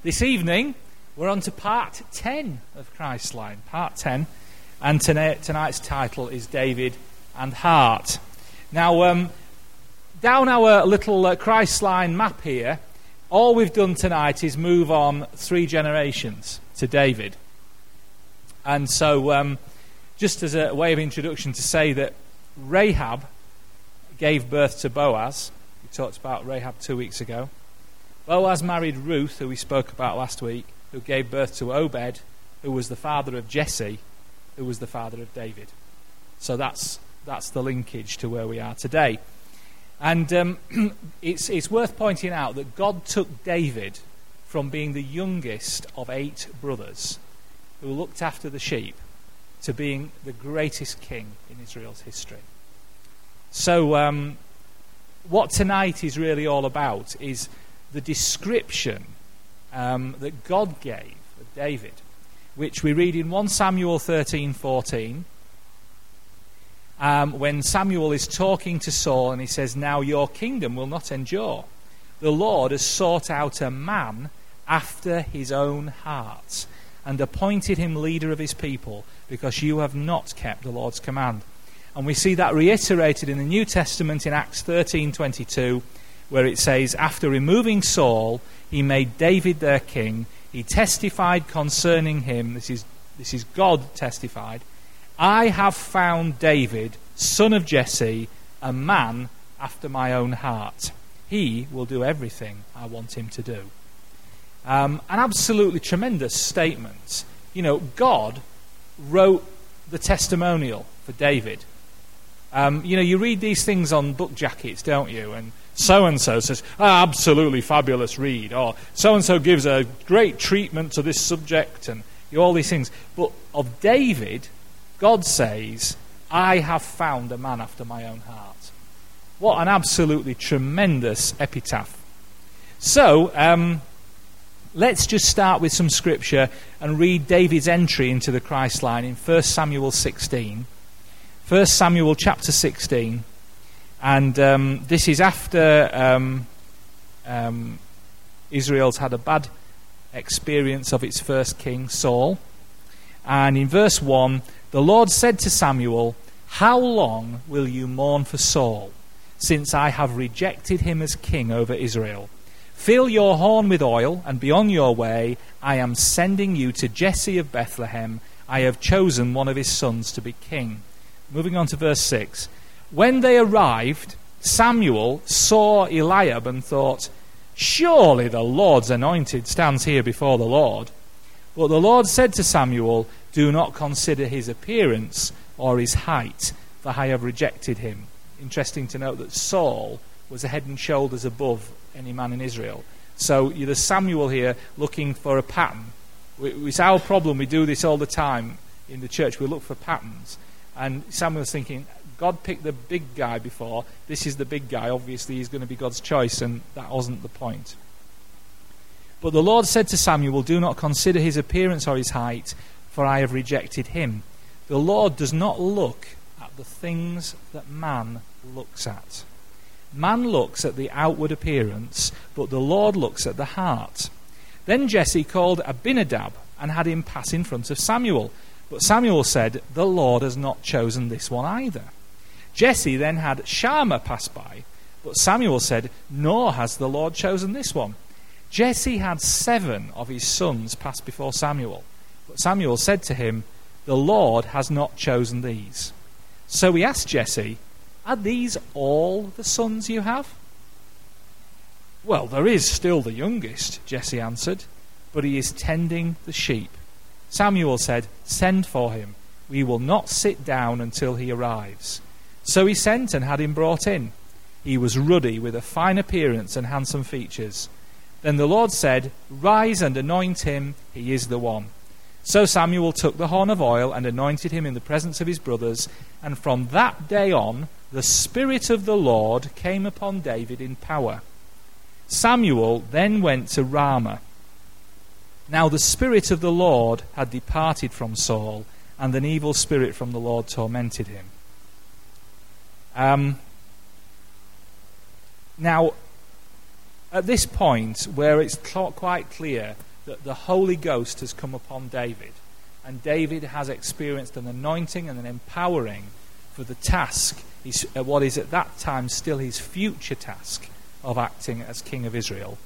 This evening, we're on to part 10 of Christline, part 10, and tonight's title is David and Heart. Now, down our little Christline map here, all we've done tonight is move on 3 generations to David. And so, just as a way of introduction, to say that Rahab gave birth to Boaz. We talked about Rahab 2 weeks ago. Boaz married Ruth, who we spoke about last week, who gave birth to Obed, who was the father of Jesse, who was the father of David. So that's the linkage to where we are today. And it's worth pointing out that God took David from being the youngest of 8 brothers who looked after the sheep to being the greatest king in Israel's history. So what tonight is really all about is the description that God gave of David, which we read in 1 Samuel 13:14, when Samuel is talking to Saul and he says, "Now your kingdom will not endure. The Lord has sought out a man after his own heart and appointed him leader of his people, because you have not kept the Lord's command." And we see that reiterated in the New Testament in Acts 13:22, where it says, "After removing Saul, he made David their king. He testified concerning him," this is God testified, "I have found David, son of Jesse, a man after my own heart. He will do everything I want him to do." An absolutely tremendous statement. You know, God wrote the testimonial for David. You read these things on book jackets, don't you? And so-and-so says, absolutely fabulous read. Or so-and-so gives a great treatment to this subject, and all these things. But of David, God says, "I have found a man after my own heart." What an absolutely tremendous epitaph. So, let's just start with some scripture and read David's entry into the Christline in 1 Samuel 16. 1 Samuel chapter 16. And this is after Israel's had a bad experience of its first king, Saul. And in verse 1, the Lord said to Samuel, "How long will you mourn for Saul, since I have rejected him as king over Israel? Fill your horn with oil, and be on your way. I am sending you to Jesse of Bethlehem. I have chosen one of his sons to be king." Moving on to verse 6. When they arrived, Samuel saw Eliab and thought, "Surely the Lord's anointed stands here before the Lord." But the Lord said to Samuel, "Do not consider his appearance or his height, for I have rejected him." Interesting to note that Saul was a head and shoulders above any man in Israel. So there's Samuel here looking for a pattern. It's our problem. We do this all the time in the church. We look for patterns. And Samuel's thinking, God picked the big guy before. This is the big guy. Obviously, he's going to be God's choice, and that wasn't the point. But the Lord said to Samuel, "Do not consider his appearance or his height, for I have rejected him." The Lord does not look at the things that man looks at. Man looks at the outward appearance, but the Lord looks at the heart. Then Jesse called Abinadab and had him pass in front of Samuel. But Samuel said, "The Lord has not chosen this one either." Jesse then had Shammah pass by, but Samuel said, "Nor has the Lord chosen this one." Jesse had 7 of his sons pass before Samuel, but Samuel said to him, "The Lord has not chosen these." So he asked Jesse, "Are these all the sons you have?" "Well, there is still the youngest," Jesse answered, "but he is tending the sheep." Samuel said, "Send for him. We will not sit down until he arrives." So he sent and had him brought in. He was ruddy, with a fine appearance and handsome features. Then the Lord said, "Rise and anoint him. He is the one." So Samuel took the horn of oil and anointed him in the presence of his brothers. And from that day on, the Spirit of the Lord came upon David in power. Samuel then went to Ramah. Now the Spirit of the Lord had departed from Saul, and an evil spirit from the Lord tormented him. Now, at this point, where it's quite clear that the Holy Ghost has come upon David. And David has experienced an anointing and an empowering for the task, what is at that time still his future task of acting as king of Israel.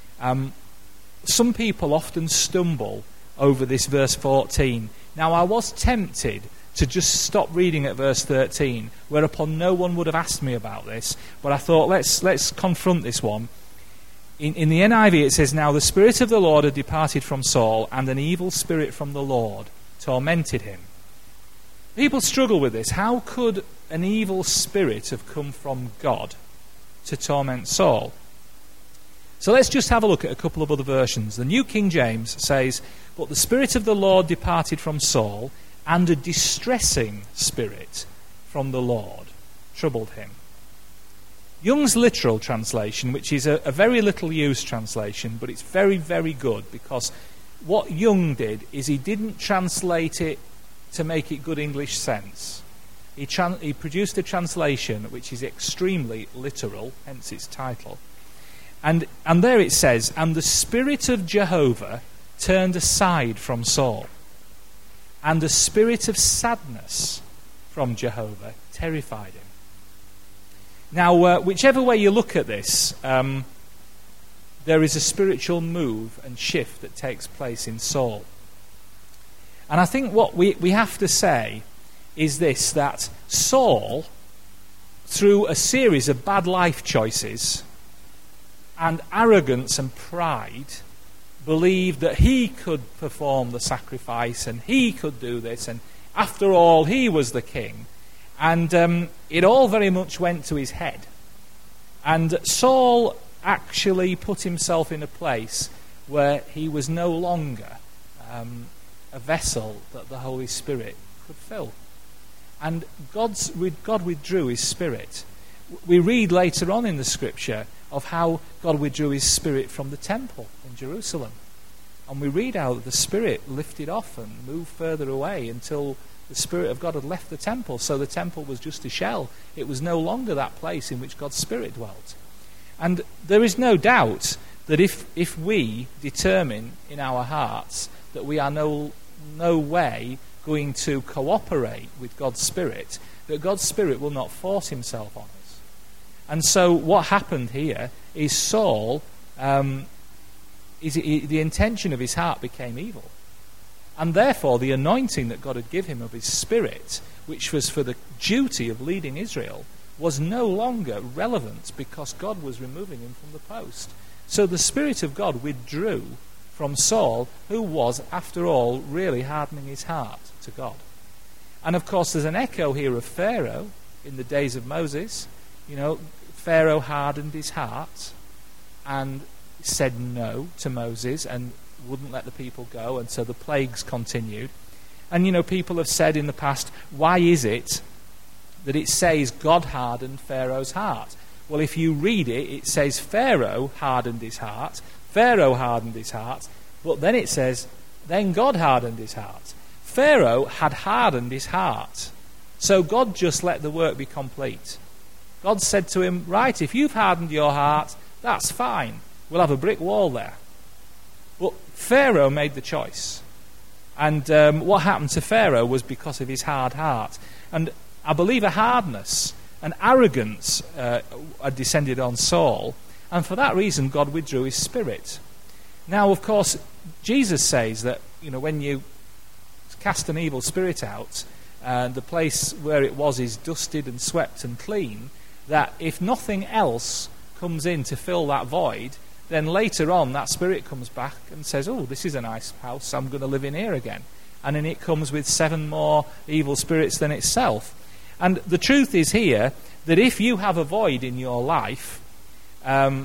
Some people often stumble over this verse 14. Now, I was tempted to just stop reading at verse 13, whereupon no one would have asked me about this, but I thought, let's confront this one. In the NIV it says, "Now the Spirit of the Lord had departed from Saul, and an evil spirit from the Lord tormented him." People struggle with this. How could an evil spirit have come from God to torment Saul? So let's just have a look at a couple of other versions. The New King James says, "But the Spirit of the Lord departed from Saul, and a distressing spirit from the Lord troubled him." Young's literal translation, which is a very little used translation, but it's very, very good, because what Young did is he didn't translate it to make it good English sense. He produced a translation which is extremely literal, hence its title. And there it says, "And the Spirit of Jehovah turned aside from Saul, and the spirit of sadness from Jehovah terrified him." Now, whichever way you look at this, there is a spiritual move and shift that takes place in Saul. And I think what we have to say is this, that Saul, through a series of bad life choices and arrogance and pride, believed that he could perform the sacrifice and he could do this, and after all, he was the king. And it all very much went to his head. And Saul actually put himself in a place where he was no longer a vessel that the Holy Spirit could fill. And God withdrew his Spirit. We read later on in the Scripture of how God withdrew his Spirit from the temple in Jerusalem. And we read how the Spirit lifted off and moved further away until the Spirit of God had left the temple. So the temple was just a shell. It was no longer that place in which God's Spirit dwelt. And there is no doubt that if we determine in our hearts that we are no way going to cooperate with God's Spirit, that God's Spirit will not force himself on us. And so what happened here is Saul, the intention of his heart became evil. And therefore the anointing that God had given him of his Spirit, which was for the duty of leading Israel, was no longer relevant because God was removing him from the post. So the Spirit of God withdrew from Saul, who was, after all, really hardening his heart to God. And of course there's an echo here of Pharaoh in the days of Moses. You know, Pharaoh hardened his heart and said no to Moses and wouldn't let the people go, and so the plagues continued. And you know, people have said in the past, why is it that it says God hardened Pharaoh's heart? Well, if you read it, it says Pharaoh hardened his heart, Pharaoh hardened his heart, but then it says, then God hardened his heart. Pharaoh had hardened his heart, so God just let the work be complete. God said to him, right, if you've hardened your heart, that's fine. We'll have a brick wall there. But Pharaoh made the choice. And what happened to Pharaoh was because of his hard heart. And I believe a hardness, an arrogance had descended on Saul. And for that reason, God withdrew his Spirit. Now, of course, Jesus says that, you know, when you cast an evil spirit out, and the place where it was is dusted and swept and clean, that if nothing else comes in to fill that void, then later on that spirit comes back and says, oh, this is a nice house, I'm going to live in here again. And then it comes with 7 more evil spirits than itself. And the truth is here that if you have a void in your life, let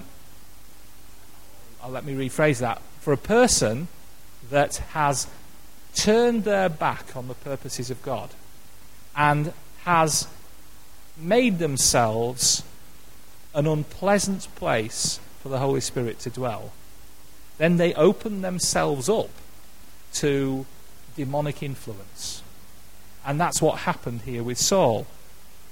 me rephrase that, for a person that has turned their back on the purposes of God and has made themselves an unpleasant place for the Holy Spirit to dwell, then they open themselves up to demonic influence. And that's what happened here with Saul.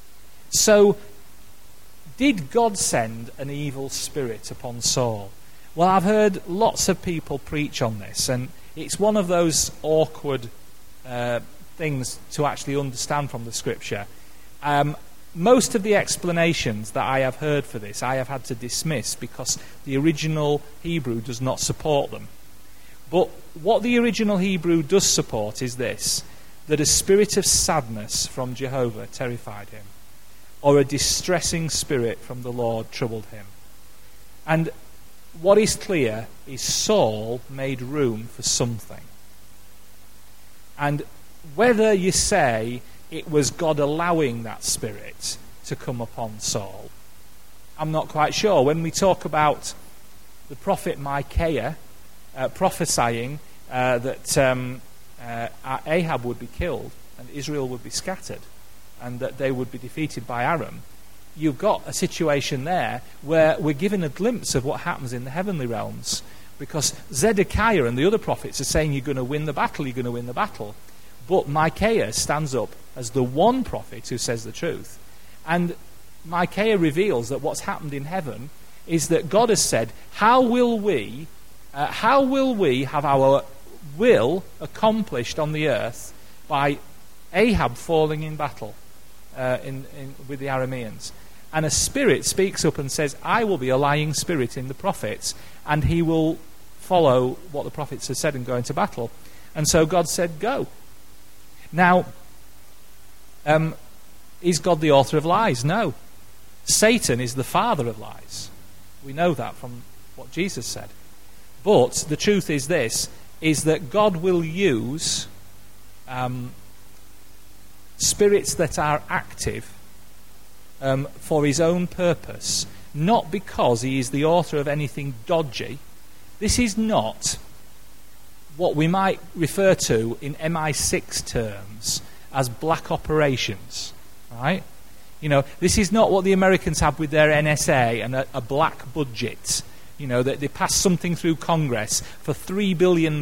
So, did God send an evil spirit upon Saul? Well, I've heard lots of people preach on this, and it's one of those awkward things to actually understand from the Scripture. Most of the explanations that I have heard for this, I have had to dismiss because the original Hebrew does not support them. But what the original Hebrew does support is this, that a spirit of sadness from Jehovah terrified him, or a distressing spirit from the Lord troubled him. And what is clear is Saul made room for something. And whether you say it was God allowing that spirit to come upon Saul, I'm not quite sure. When we talk about the prophet Micaiah prophesying that Ahab would be killed and Israel would be scattered and that they would be defeated by Aram, you've got a situation there where we're given a glimpse of what happens in the heavenly realms, because Zedekiah and the other prophets are saying you're going to win the battle. But Micaiah stands up as the one prophet who says the truth. And Micaiah reveals that what's happened in heaven is that God has said, how will we have our will accomplished on the earth by Ahab falling in battle with the Arameans? And a spirit speaks up and says, I will be a lying spirit in the prophets, and he will follow what the prophets have said and go into battle. And so God said, go. Now, is God the author of lies? No. Satan is the father of lies. We know that from what Jesus said. But the truth is this, is that God will use spirits that are active for his own purpose, not because he is the author of anything dodgy. This is not what we might refer to in MI6 terms as black operations, right? You know, this is not what the Americans have with their NSA and a black budget. You know, that they pass something through Congress for $3 billion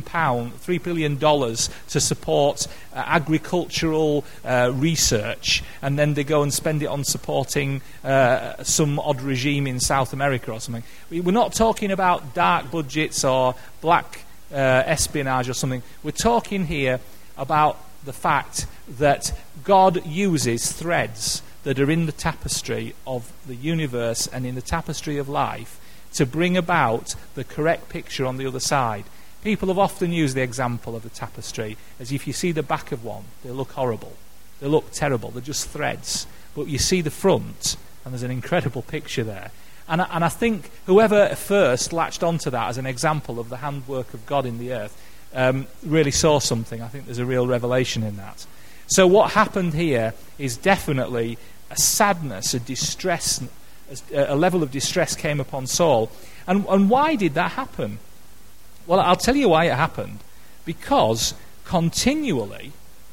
to support agricultural research, and then they go and spend it on supporting some odd regime in South America or something. We're not talking about dark budgets or black espionage or something. We're talking here about the fact that God uses threads that are in the tapestry of the universe and in the tapestry of life to bring about the correct picture on the other side. People have often used the example of the tapestry as if you see the back of one, they look horrible, they look terrible, they're just threads. But you see the front, and there's an incredible picture there. And I think whoever first latched onto that as an example of the handwork of God in the earth really saw something. I think there's a real revelation in that. So what happened here is definitely a sadness, a distress, a level of distress came upon Saul. And why did that happen? Well, I'll tell you why it happened. Because continually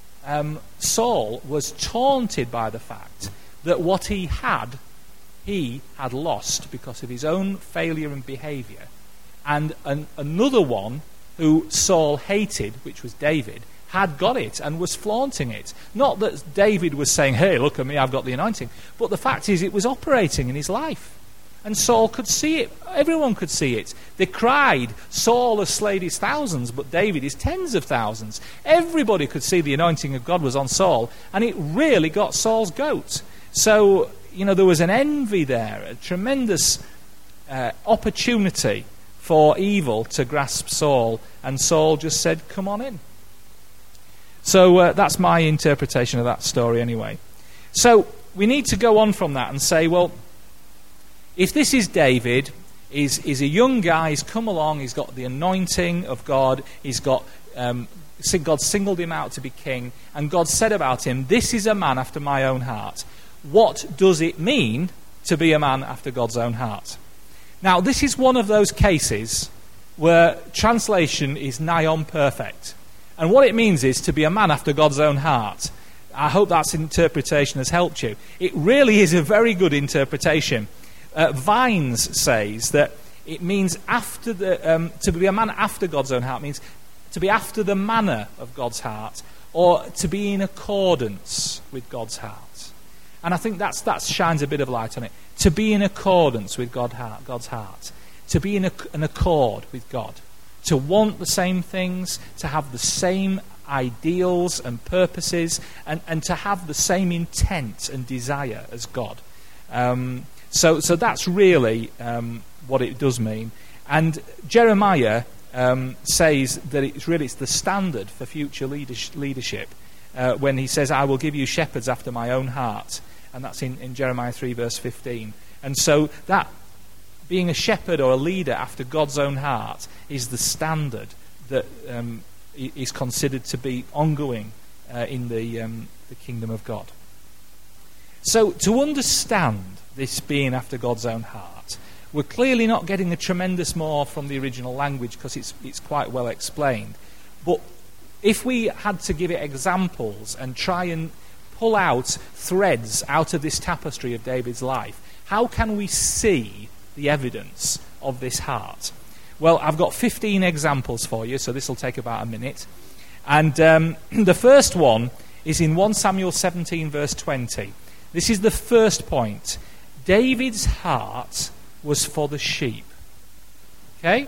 Saul was taunted by the fact that what he had lost because of his own failure and behavior. And another one who Saul hated, which was David, had got it and was flaunting it. Not that David was saying, hey, look at me, I've got the anointing. But the fact is, it was operating in his life. And Saul could see it. Everyone could see it. They cried, Saul has slayed his thousands, but David his tens of thousands. Everybody could see the anointing of God was on Saul, and it really got Saul's goat. So, you know, there was an envy there, a tremendous opportunity for evil to grasp Saul, and Saul just said, come on in. So that's my interpretation of that story anyway. So we need to go on from that and say, well, if this is David, he's a young guy, he's come along, he's got the anointing of God, he's got God singled him out to be king, and God said about him, this is a man after my own heart. What does it mean to be a man after God's own heart? Now, this is one of those cases where translation is nigh on perfect. And what it means is to be a man after God's own heart. I hope that interpretation has helped you. It really is a very good interpretation. Vines says that it means after to be a man after God's own heart means to be after the manner of God's heart, or to be in accordance with God's heart. And I think that shines a bit of light on it. To be in accordance with God's heart. to be in an accord with God, to want the same things, to have the same ideals and purposes, and to have the same intent and desire as God. So that's really what it does mean. And Jeremiah says that it's the standard for future leadership when he says, I will give you shepherds after my own heart. And that's in Jeremiah 3 verse 15. And so that being a shepherd or a leader after God's own heart is the standard that is considered to be ongoing in the kingdom of God. So to understand this being after God's own heart, we're clearly not getting a tremendous more from the original language because it's quite well explained. But if we had to give it examples and try and pull out threads out of this tapestry of David's life, how can we see the evidence of this heart? Well, I've got 15 examples for you, so this will take about a minute. And the first one is in 1 Samuel 17 verse 20. This is the first point. David's heart was for the sheep. Okay?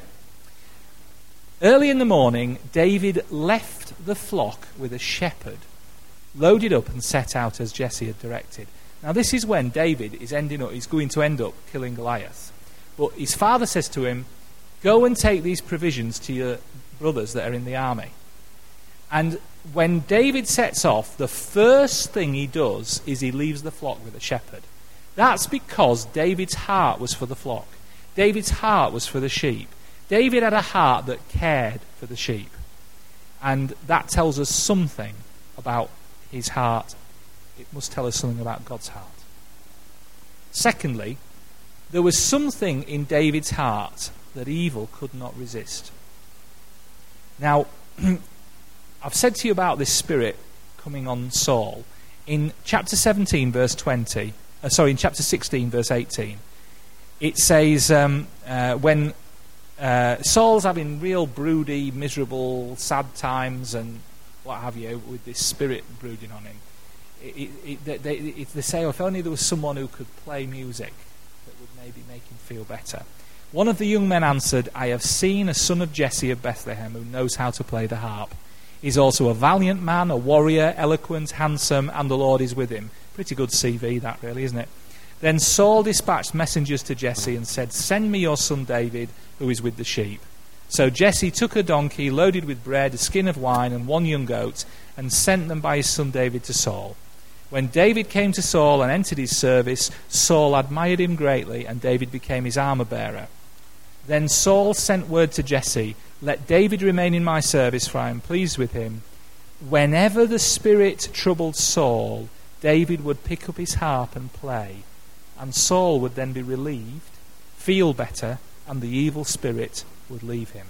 Early in the morning, David left the flock with a shepherd, loaded up and set out as Jesse had directed. Now this is when David is going to end up killing Goliath. But his father says to him, go and take these provisions to your brothers that are in the army. And when David sets off, the first thing he does is he leaves the flock with a shepherd. That's because David's heart was for the flock. David's heart was for the sheep. David had a heart that cared for the sheep. And that tells us something about his heart. It must tell us something about God's heart. Secondly, there was something in David's heart that evil could not resist. Now, I've said to you about this spirit coming on Saul. In chapter 17, verse 20, in chapter 16, verse 18, it says when Saul's having real broody, miserable, sad times and what have you, with this spirit brooding on him, they say, if only there was someone who could play music that would maybe make him feel better. One of the young men answered, I have seen a son of Jesse of Bethlehem who knows how to play the harp. He's also a valiant man, a warrior, eloquent, handsome, and the Lord is with him. Pretty good CV that really, isn't it? Then Saul dispatched messengers to Jesse and said, send me your son David, who is with the sheep. So Jesse took a donkey loaded with bread, a skin of wine, and one young goat, and sent them by his son David to Saul. When David came to Saul and entered his service, Saul admired him greatly, and David became his armor-bearer. Then Saul sent word to Jesse, let David remain in my service, for I am pleased with him. Whenever the spirit troubled Saul, David would pick up his harp and play, and Saul would then be relieved, feel better, and the evil spirit would leave him.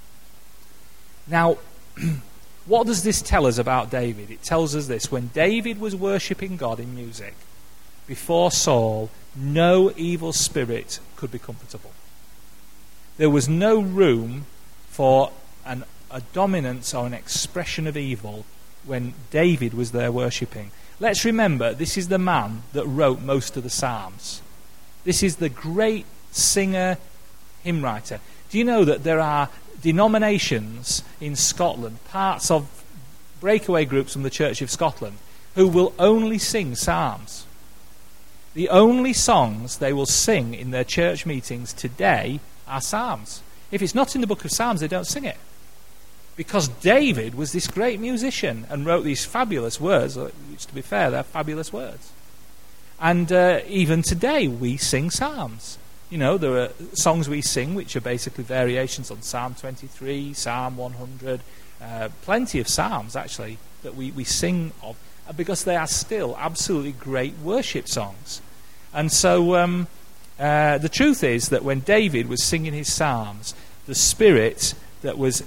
Now, what does this tell us about David? It tells us this. When David was worshipping God in music, before Saul, no evil spirit could be comfortable. There was no room for a dominance or an expression of evil when David was there worshipping. Let's remember, this is the man that wrote most of the Psalms. This is the great singer, hymn writer. Do you know that there are denominations in Scotland, parts of breakaway groups from the Church of Scotland, who will only sing psalms? The only songs they will sing in their church meetings today are psalms. If it's not in the book of Psalms, they don't sing it. Because David was this great musician and wrote these fabulous words, which, to be fair, they're fabulous words. And even today, we sing psalms. You know, there are songs we sing which are basically variations on Psalm 23, Psalm 100, plenty of psalms, actually, that we sing of, because they are still absolutely great worship songs. And so the truth is that when David was singing his psalms, the spirit that was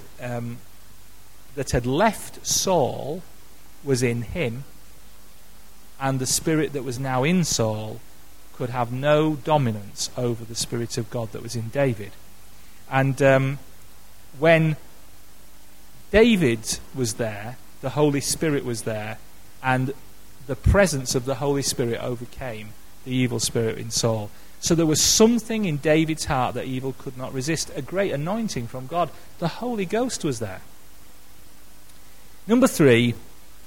that had left Saul was in him, and the spirit that was now in Saul could have no dominance over the Spirit of God that was in David. And when David was there, the Holy Spirit was there, and the presence of the Holy Spirit overcame the evil spirit in Saul. So there was something in David's heart that evil could not resist, a great anointing from God. The Holy Ghost was there. Number 3,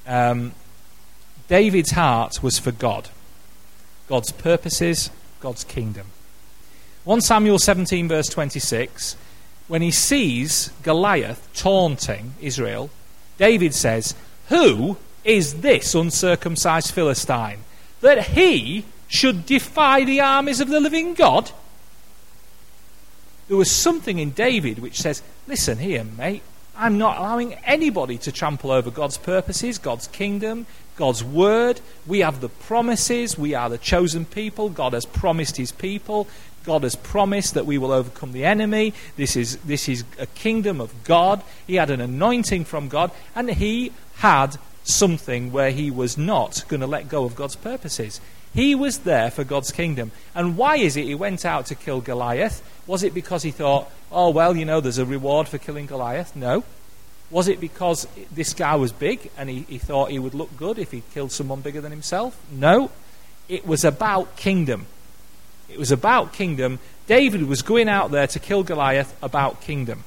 David's heart was for God. God's purposes, God's kingdom. 1 Samuel 17 verse 26, when he sees Goliath taunting Israel, David says, "Who is this uncircumcised Philistine, that he should defy the armies of the living God?" There was something in David which says, listen here, mate, I'm not allowing anybody to trample over God's purposes, God's kingdom, God's word. We have the promises. We are the chosen people. God has promised his people. God has promised that we will overcome the enemy. This is a kingdom of God. He had an anointing from God, and he had something where he was not going to let go of God's purposes. He was there for God's kingdom. And why is it he went out to kill Goliath? Was it because he thought, oh, well, there's a reward for killing Goliath? No. Was it because this guy was big and he thought he would look good if he killed someone bigger than himself? No. It was about kingdom. It was about kingdom. David was going out there to kill Goliath about kingdom.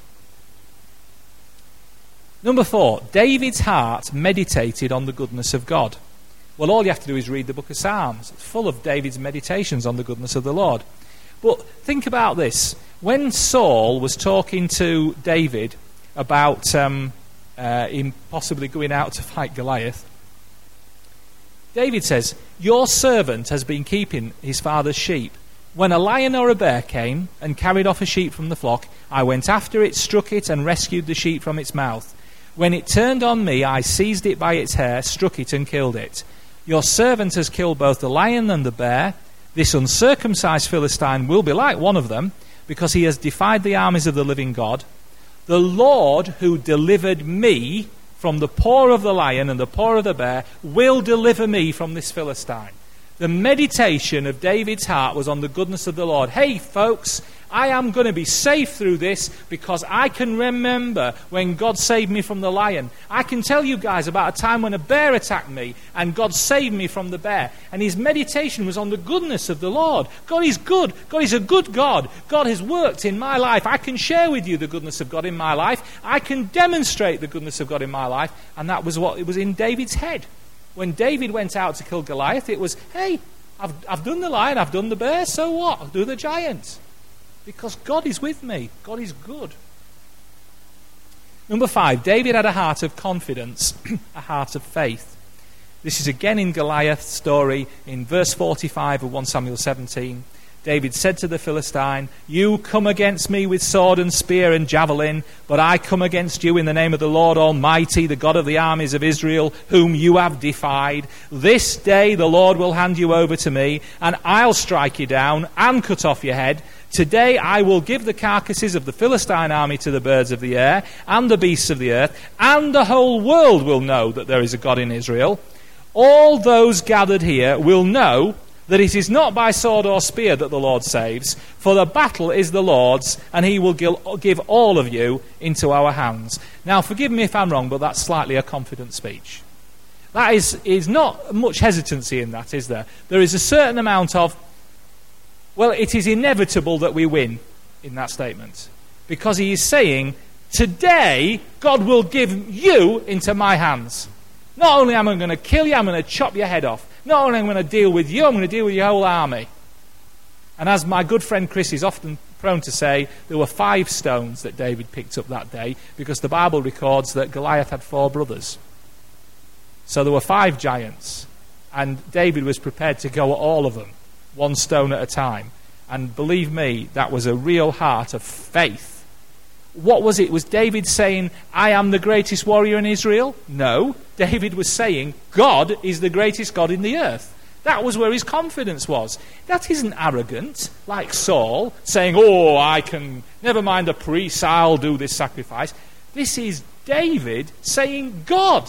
Number 4, David's heart meditated on the goodness of God. Well, all you have to do is read the book of Psalms. It's full of David's meditations on the goodness of the Lord. But think about this. When Saul was talking to David about him possibly going out to fight Goliath, David says, "Your servant has been keeping his father's sheep. When a lion or a bear came and carried off a sheep from the flock, I went after it, struck it, and rescued the sheep from its mouth. When it turned on me, I seized it by its hair, struck it, and killed it. Your servant has killed both the lion and the bear. This uncircumcised Philistine will be like one of them, because he has defied the armies of the living God. The Lord who delivered me from the paw of the lion and the paw of the bear will deliver me from this Philistine." The meditation of David's heart was on the goodness of the Lord. Hey, folks, I am going to be safe through this because I can remember when God saved me from the lion. I can tell you guys about a time when a bear attacked me and God saved me from the bear. And his meditation was on the goodness of the Lord. God is good. God is a good God. God has worked in my life. I can share with you the goodness of God in my life. I can demonstrate the goodness of God in my life. And that was what it was in David's head. When David went out to kill Goliath, it was, hey, I've done the lion, I've done the bear, so what? I'll do the giant. Because God is with me. God is good. Number 5, David had a heart of confidence, a heart of faith. This is again in Goliath's story in verse 45 of 1 Samuel 17. David said to the Philistine, "You come against me with sword and spear and javelin, but I come against you in the name of the Lord Almighty, the God of the armies of Israel, whom you have defied. This day the Lord will hand you over to me, and I'll strike you down and cut off your head. Today I will give the carcasses of the Philistine army to the birds of the air and the beasts of the earth, and the whole world will know that there is a God in Israel. All those gathered here will know that it is not by sword or spear that the Lord saves, for the battle is the Lord's, and he will give all of you into our hands." Now, forgive me if I'm wrong, but that's slightly a confident speech. That is not much hesitancy in that, is there? There is a certain amount of, well, it is inevitable that we win in that statement. Because he is saying, today, God will give you into my hands. Not only am I going to kill you, I'm going to chop your head off. Not only am I going to deal with you, I'm going to deal with your whole army. And as my good friend Chris is often prone to say, there were 5 stones that David picked up that day, because the Bible records that Goliath had 4 brothers. So there were 5 giants, and David was prepared to go at all of them, 1 stone at a time. And believe me, that was a real heart of faith. What was it? Was David saying, I am the greatest warrior in Israel? No. David was saying, God is the greatest God in the earth. That was where his confidence was. That isn't arrogant, like Saul, saying, oh, I can, never mind the priests, I'll do this sacrifice. This is David saying, God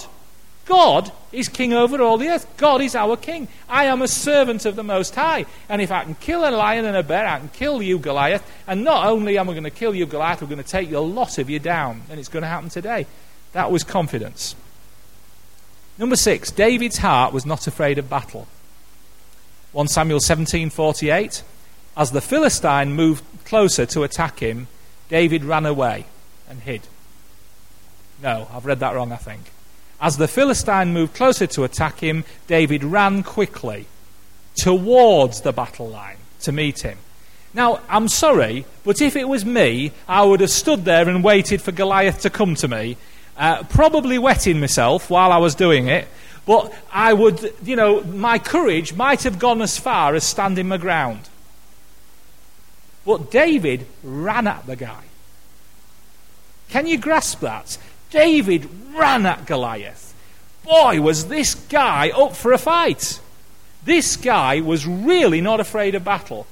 is king over all the earth. God is our king. I am a servant of the Most High. And if I can kill a lion and a bear, I can kill you, Goliath. And not only am I going to kill you, Goliath, we're going to take a lot of you down. And it's going to happen today. That was confidence. Number 6, David's heart was not afraid of battle. 1 Samuel 17:48. As the Philistine moved closer to attack him, David ran away and hid. No, I've read that wrong, I think. As the Philistine moved closer to attack him, David ran quickly towards the battle line to meet him. Now, I'm sorry, but if it was me, I would have stood there and waited for Goliath to come to me, probably wetting myself while I was doing it, but I would, my courage might have gone as far as standing my ground. But David ran at the guy. Can you grasp that? David ran at Goliath. Boy, was this guy up for a fight. This guy was really not afraid of battle.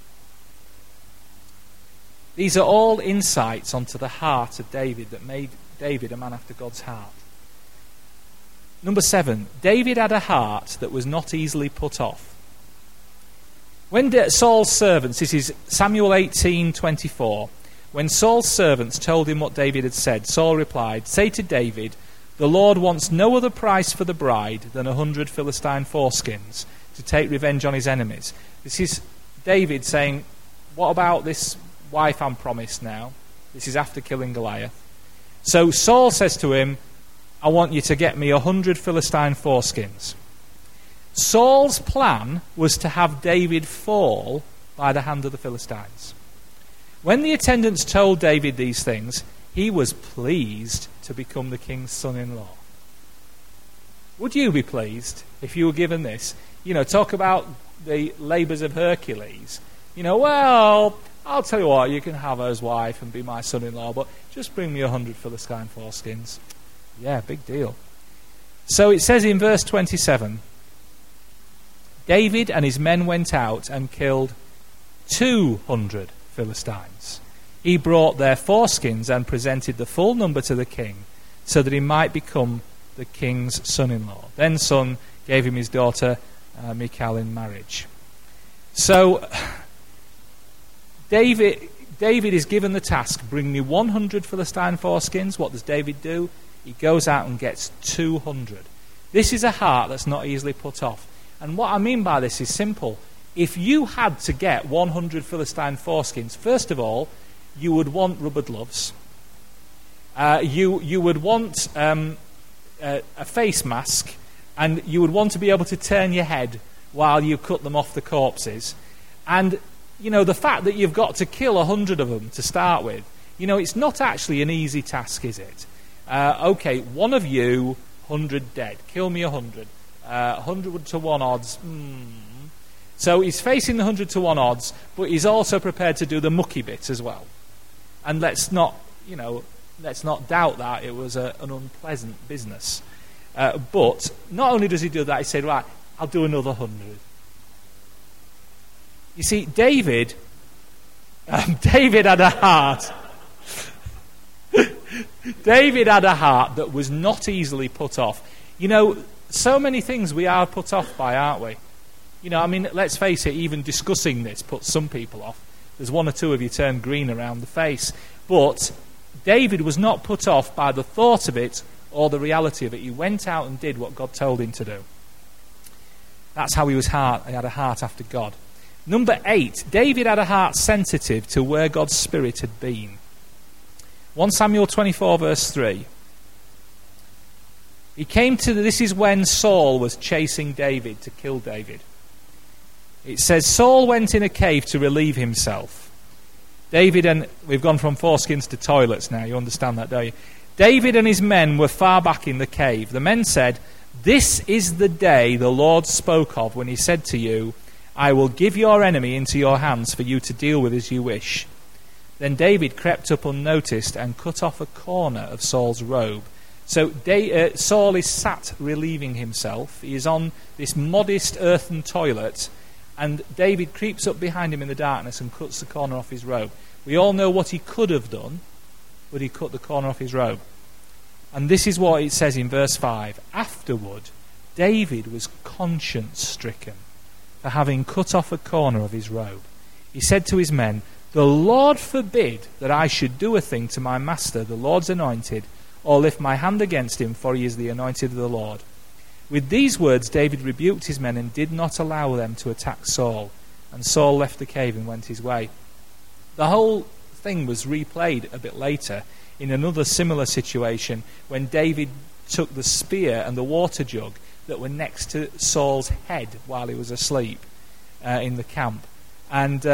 These are all insights onto the heart of David that made David a man after God's heart. Number 7, David had a heart that was not easily put off. When Saul's servants, this is Samuel 18:24, when Saul's servants told him what David had said, Saul replied, "Say to David, the Lord wants no other price for the bride than 100 Philistine foreskins to take revenge on his enemies." This is David saying, what about this wife I'm promised now? This is after killing Goliath. So Saul says to him, "I want you to get me 100 Philistine foreskins." Saul's plan was to have David fall by the hand of the Philistines. When the attendants told David these things, he was pleased to become the king's son-in-law. Would you be pleased if you were given this? Talk about the labours of Hercules. Well, I'll tell you what, you can have her as wife and be my son-in-law, but just bring me 100 Philistine foreskins. Yeah, big deal. So it says in verse 27, David and his men went out and killed 200 Philistines. He brought their foreskins and presented the full number to the king, so that he might become the king's son-in-law. Then son gave him his daughter Michal in marriage. So David is given the task, bring me 100 Philistine foreskins. What does David do? He goes out and gets 200. This is a heart that's not easily put off. And what I mean by this is simple. If you had to get 100 Philistine foreskins, first of all, you would want rubber gloves. You would want a face mask, and you would want to be able to turn your head while you cut them off the corpses. And, the fact that you've got to kill 100 of them to start with, it's not actually an easy task, is it? Okay, one of you, 100 dead. Kill me 100. 100 to 1 odds. So he's facing the 100 to 1 odds, but he's also prepared to do the mucky bit as well. And let's not doubt that it was an unpleasant business. But not only does he do that, he said, right, I'll do another 100. You see, David had a heart. David had a heart that was not easily put off. So many things we are put off by, aren't we? Let's face it, even discussing this puts some people off. There's one or two of you turn green around the face. But David was not put off by the thought of it or the reality of it. He went out and did what God told him to do. That's how he had a heart after God. Number 8, David had a heart sensitive to where God's Spirit had been. 1 Samuel 24 verse 3. This is when Saul was chasing David to kill David. It says, Saul went in a cave to relieve himself. We've gone from foreskins to toilets now, you understand that, don't you? David and his men were far back in the cave. The men said, "This is the day the Lord spoke of when he said to you, I will give your enemy into your hands for you to deal with as you wish." Then David crept up unnoticed and cut off a corner of Saul's robe. So Saul is sat relieving himself. He is on this modest earthen toilet, and David creeps up behind him in the darkness and cuts the corner off his robe. We all know what he could have done, but he cut the corner off his robe. And this is what it says in verse 5. Afterward, David was conscience-stricken for having cut off a corner of his robe. He said to his men, "The Lord forbid that I should do a thing to my master, the Lord's anointed, or lift my hand against him, for he is the anointed of the Lord." With these words David rebuked his men and did not allow them to attack Saul. and Saul left the cave and went his way. The whole thing was replayed a bit later in another similar situation when David took the spear and the water jug that were next to Saul's head while he was asleep in the camp. And,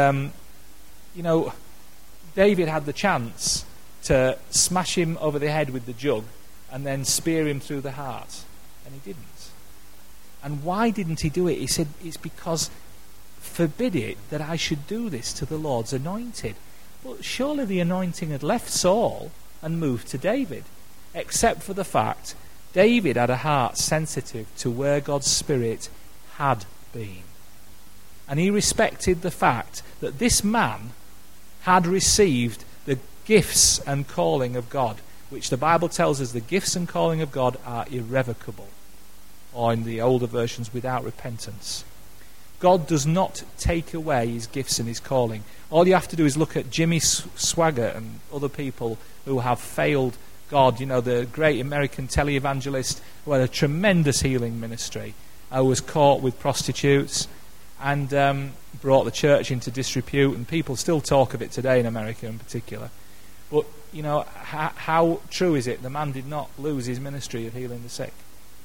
David had the chance to smash him over the head with the jug and then spear him through the heart. And he didn't. And why didn't he do it? He said, it's because forbid it that I should do this to the Lord's anointed. But surely the anointing had left Saul and moved to David, except for the fact David had a heart sensitive to where God's Spirit had been. And he respected the fact that this man had received the gifts and calling of God, which the Bible tells us the gifts and calling of God are irrevocable, or in the older versions, without repentance. God does not take away his gifts and his calling. All you have to do is look at Jimmy Swaggart and other people who have failed God. The great American televangelist who had a tremendous healing ministry, who was caught with prostitutes and brought the church into disrepute, and people still talk of it today in America in particular. But, how true is it? The man did not lose his ministry of healing the sick.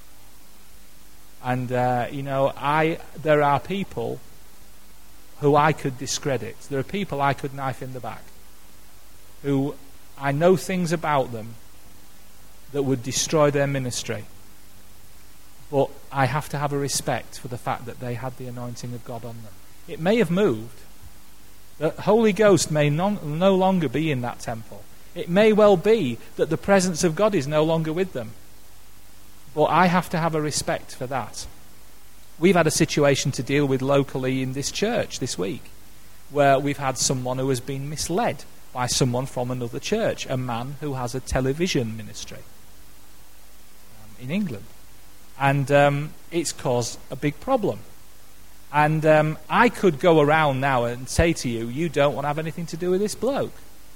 And, there are people who I could discredit. There are people I could knife in the back, who I know things about them that would destroy their ministry. But I have to have a respect for the fact that they had the anointing of God on them. It may have moved. The Holy Ghost may no longer be in that temple. It may well be that the presence of God is no longer with them. But I have to have a respect for that. We've had a situation to deal with locally in this church this week, where we've had someone who has been misled by someone from another church, a man who has a television ministry in England. And it's caused a big problem. And I could go around now and say to you, you don't want to have anything to do with this bloke.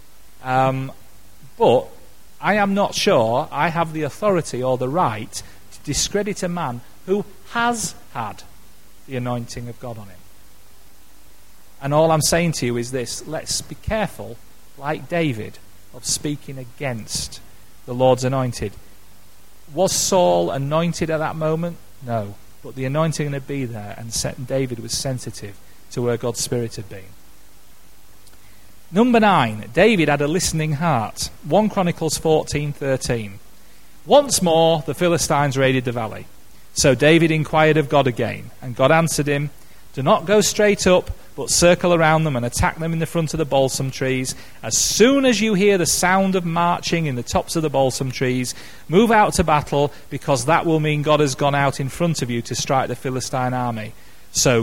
But I am not sure I have the authority or the right to discredit a man who has had the anointing of God on him. And all I'm saying to you is this: let's be careful, like David, of speaking against the Lord's anointed. Was Saul anointed at that moment? No. But the anointing had been there, and David was sensitive to where God's Spirit had been. Number 9, David had a listening heart. 1 Chronicles 14:13. Once more the Philistines raided the valley. So David inquired of God again, and God answered him, do not go straight up, but circle around them and attack them in the front of the balsam trees. As soon as you hear the sound of marching in the tops of the balsam trees, move out to battle, because that will mean God has gone out in front of you to strike the Philistine army. So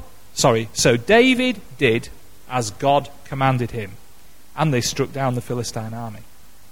David did as God commanded him, and they struck down the Philistine army.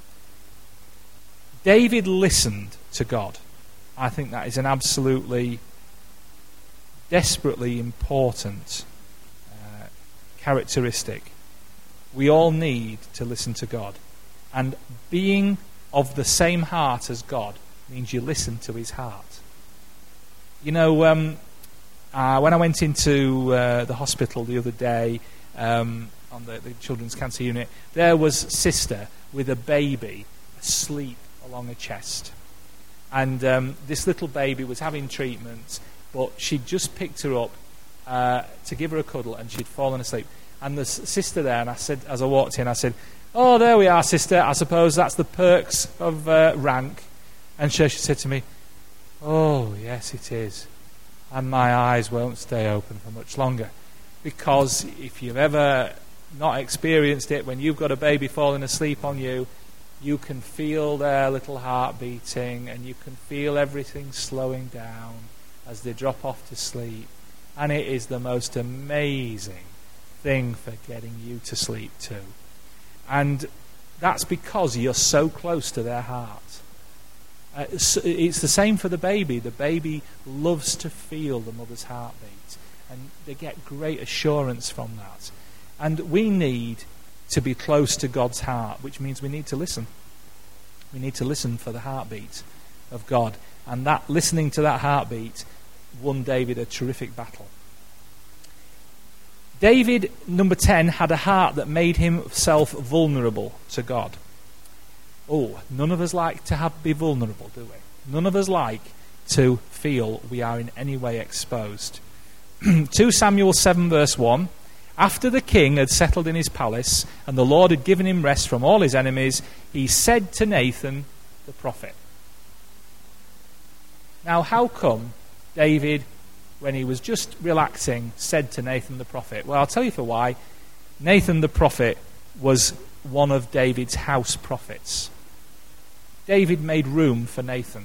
David listened to God. I think that is an absolutely, desperately important characteristic. We all need to listen to God. And being of the same heart as God means you listen to his heart. When I went into the hospital the other day, on the children's cancer unit, there was Sister with a baby asleep along her chest. And this little baby was having treatment, but she'd just picked her up to give her a cuddle, and she'd fallen asleep. And the sister there, and I said, as I walked in, I said, oh, there we are, sister. I suppose that's the perks of rank. And she said to me, oh, yes, it is. And my eyes won't stay open for much longer. Because if you've ever not experienced it, when you've got a baby falling asleep on you, you can feel their little heart beating, and you can feel everything slowing down as they drop off to sleep. And it is the most amazing thing for getting you to sleep too. And that's because you're so close to their heart. It's the same for the baby. The baby loves to feel the mother's heartbeat, and they get great assurance from that. And we need to be close to God's heart, which means we need to listen. We need to listen for the heartbeat of God. And that listening to that heartbeat won David a terrific battle. David, number 10, had a heart that made himself vulnerable to God. Oh, none of us like to be vulnerable, do we? None of us like to feel we are in any way exposed. 2 Samuel 7 verse 1, after the king had settled in his palace and the Lord had given him rest from all his enemies, he said to Nathan the prophet. Now, how come David, when he was just relaxing, said to Nathan the prophet? Well, I'll tell you for why. Nathan the prophet was one of David's house prophets. David made room for Nathan.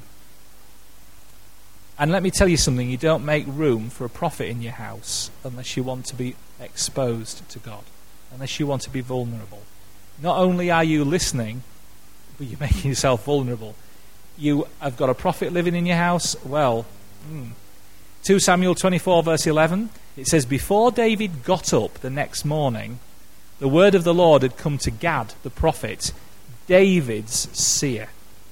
And let me tell you something, you don't make room for a prophet in your house unless you want to be exposed to God, unless you want to be vulnerable. Not only are you listening, but you're making yourself vulnerable. You have got a prophet living in your house, 2 Samuel 24 verse 11, it says, before David got up the next morning, the word of the Lord had come to Gad the prophet, David's seer.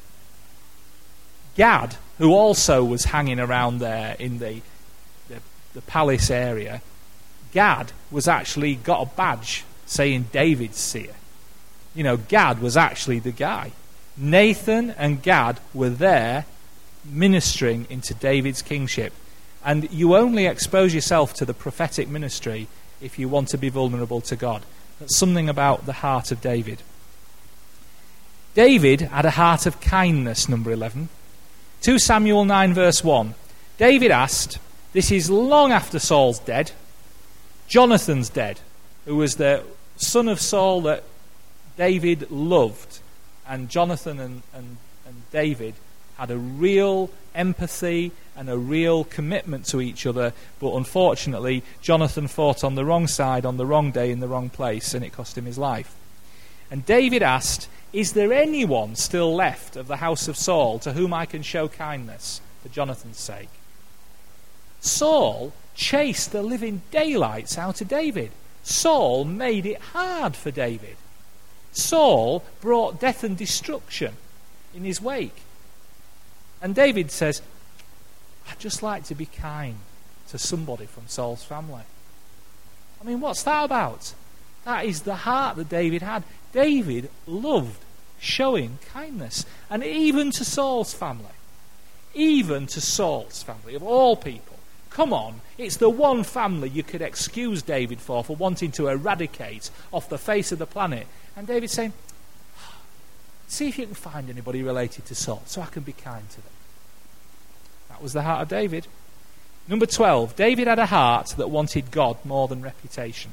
Gad, who also was hanging around there in the palace area, Gad was actually got a badge saying David's seer. You know, Gad was actually the guy. Nathan and Gad were there ministering into David's kingship. And you only expose yourself to the prophetic ministry if you want to be vulnerable to God. That's something about the heart of David. David had a heart of kindness, number 11. 2 Samuel 9 verse 1. David asked, this is long after Saul's dead, Jonathan's dead, who was the son of Saul that David loved. And Jonathan and David had a real empathy and a real commitment to each other, but unfortunately Jonathan fought on the wrong side on the wrong day in the wrong place, and it cost him his life. And David asked, is there anyone still left of the house of Saul to whom I can show kindness for Jonathan's sake? Saul chased the living daylights out of David. Saul made it hard for David. Saul brought death and destruction in his wake. And David says, I'd just like to be kind to somebody from Saul's family. I mean, what's that about? That is the heart that David had. David loved showing kindness. And even to Saul's family. Even to Saul's family, of all people. Come on, it's the one family you could excuse David for wanting to eradicate off the face of the planet. And David's saying, see if you can find anybody related to Saul so I can be kind to them. That was the heart of David. Number 12, David had a heart that wanted God more than reputation.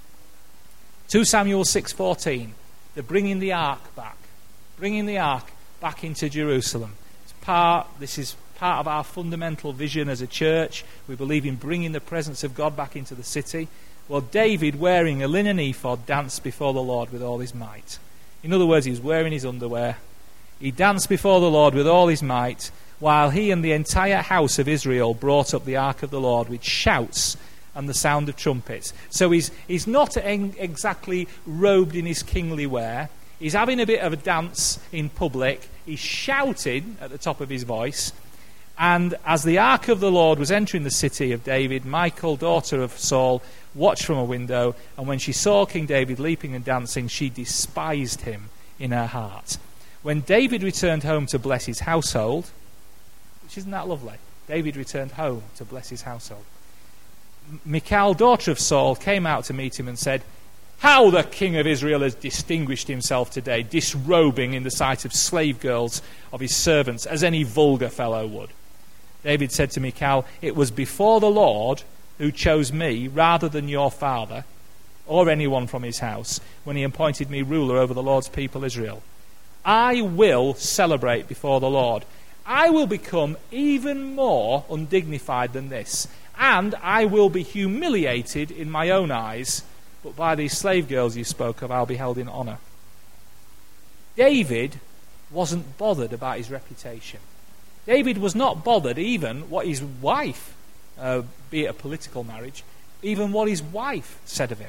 2 Samuel 6:14, they're bringing the ark back. Bringing the ark back into Jerusalem. This is part of our fundamental vision as a church. We believe in bringing the presence of God back into the city. Well, David, wearing a linen ephod, danced before the Lord with all his might. In other words, he was wearing his underwear. He danced before the Lord with all his might, while he and the entire house of Israel brought up the ark of the Lord with shouts and the sound of trumpets. So he's not exactly robed in his kingly wear. He's having a bit of a dance in public. He's shouting at the top of his voice. And as the ark of the Lord was entering the city of David, Michal, daughter of Saul, watched from a window, and when she saw King David leaping and dancing, she despised him in her heart. When David returned home to bless his household, which isn't that lovely? David returned home to bless his household. Michal, daughter of Saul, came out to meet him and said, how the king of Israel has distinguished himself today, disrobing in the sight of slave girls of his servants, as any vulgar fellow would. David said to Michal, it was before the Lord who chose me rather than your father or anyone from his house when he appointed me ruler over the Lord's people Israel. I will celebrate before the Lord. I will become even more undignified than this, and I will be humiliated in my own eyes, but by these slave girls you spoke of, I'll be held in honor. David wasn't bothered about his reputation. David was not bothered even what his wife, be it a political marriage, even what his wife said of him.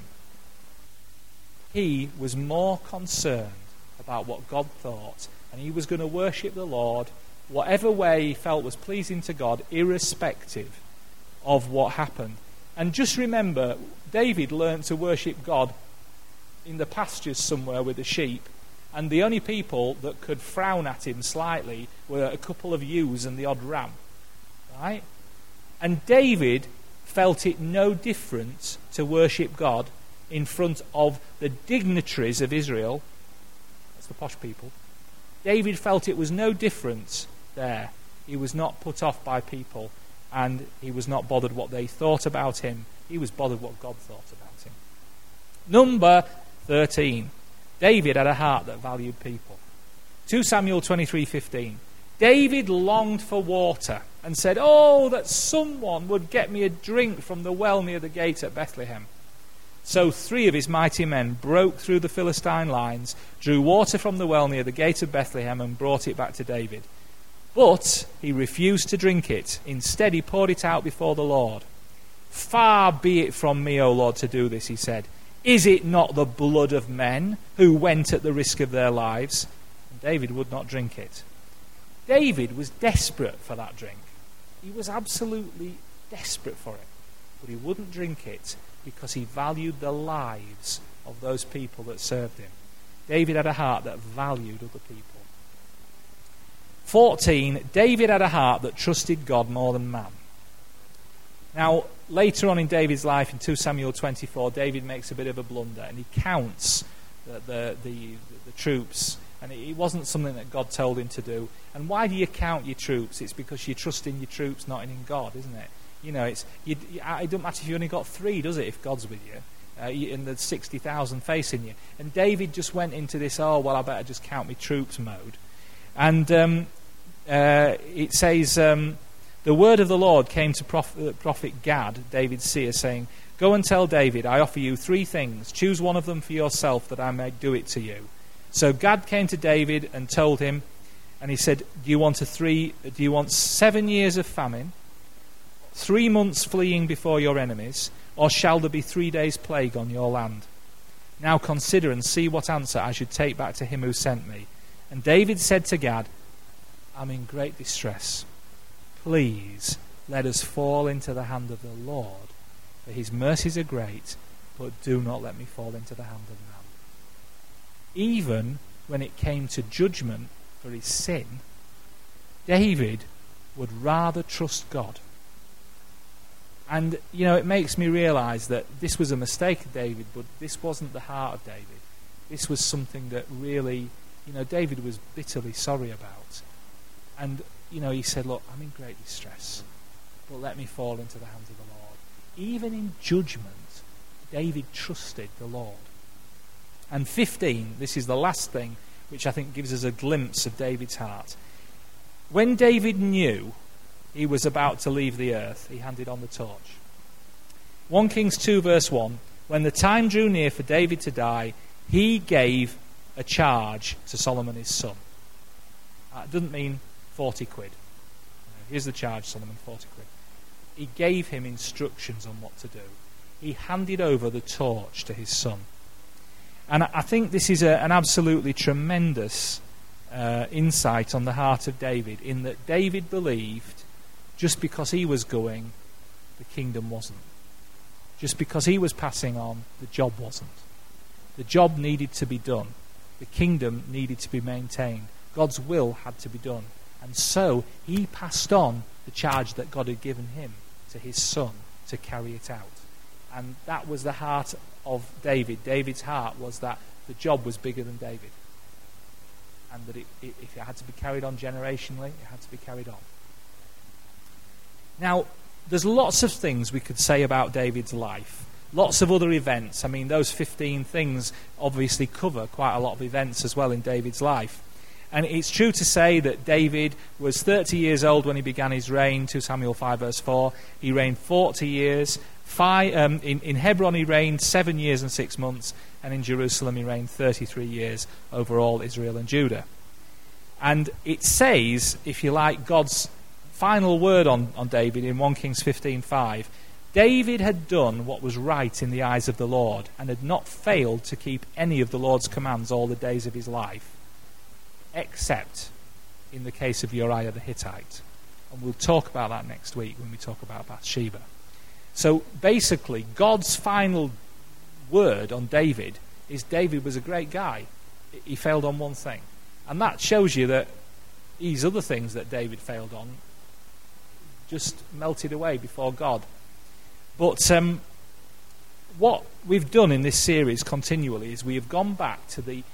He was more concerned about what God thought, and he was going to worship the Lord whatever way he felt was pleasing to God, irrespective of what happened. And just remember, David learned to worship God in the pastures somewhere with the sheep, and the only people that could frown at him slightly were a couple of ewes and the odd ram. Right? And David felt it no different to worship God in front of the dignitaries of Israel. That's the posh people. David felt it was no different there. He was not put off by people, and he was not bothered what they thought about him. He was bothered what God thought about him. Number 13. David had a heart that valued people. 2 Samuel 23:15. David longed for water and said, "Oh, that someone would get me a drink from the well near the gate at Bethlehem." So 3 of his mighty men broke through the Philistine lines, drew water from the well near the gate of Bethlehem, and brought it back to David. But he refused to drink it. Instead, he poured it out before the Lord. "Far be it from me, O Lord, to do this," he said. "Is it not the blood of men who went at the risk of their lives?" And David would not drink it. David was desperate for that drink. He was absolutely desperate for it. But he wouldn't drink it because he valued the lives of those people that served him. David had a heart that valued other people. 14, David had a heart that trusted God more than man. Now, later on in David's life, in 2 Samuel 24, David makes a bit of a blunder, and he counts the troops, and it wasn't something that God told him to do. And why do you count your troops? It's because you trust in your troops, not in God, isn't it? You know, it don't matter if you only got 3, does it, if God's with you? And there's 60,000 facing you. And David just went into this, I better just count my troops mode. And it says, the word of the Lord came to prophet Gad, David's seer, saying, "Go and tell David, I offer you 3 things. Choose one of them for yourself, that I may do it to you." So Gad came to David and told him, and he said, Do you want 7 years of famine, 3 months fleeing before your enemies, or shall there be 3 days' plague on your land? Now consider and see what answer I should take back to him who sent me. And David said to Gad, "I'm in great distress. Please let us fall into the hand of the Lord, for his mercies are great, but do not let me fall into the hand of man." Even when it came to judgment for his sin, David would rather trust God. And, it makes me realise that this was a mistake of David, but this wasn't the heart of David. This was something that really, David was bitterly sorry about. And, he said, "Look, I'm in great distress, but let me fall into the hands of the Lord." Even in judgment, David trusted the Lord. And 15, this is the last thing, which I think gives us a glimpse of David's heart. When David knew he was about to leave the earth, he handed on the torch. 1 Kings 2 verse 1, when the time drew near for David to die, he gave a charge to Solomon his son. It doesn't mean 40 quid. Here's the charge, Solomon, 40 quid. He gave him instructions on what to do. He handed over the torch to his son. And I think this is an absolutely tremendous insight on the heart of David, in that David believed just because he was going, the kingdom wasn't. Just because he was passing on, the job wasn't. The job needed to be done. The kingdom needed to be maintained. God's will had to be done. And so he passed on the charge that God had given him to his son to carry it out. And that was the heart of David. David's heart was that the job was bigger than David. And that if it had to be carried on generationally, it had to be carried on. Now, there's lots of things we could say about David's life. Lots of other events. I mean, those 15 things obviously cover quite a lot of events as well in David's life. And it's true to say that David was 30 years old when he began his reign, 2 Samuel 5 verse 4. He reigned 40 years. In Hebron he reigned 7 years and 6 months. And in Jerusalem he reigned 33 years over all Israel and Judah. And it says, if you like, God's final word on David in 1 Kings 15:5. David had done what was right in the eyes of the Lord and had not failed to keep any of the Lord's commands all the days of his life, except in the case of Uriah the Hittite. And we'll talk about that next week when we talk about Bathsheba. So basically, God's final word on David is David was a great guy. He failed on one thing. And that shows you that these other things that David failed on just melted away before God. But what we've done in this series continually is we have gone back to the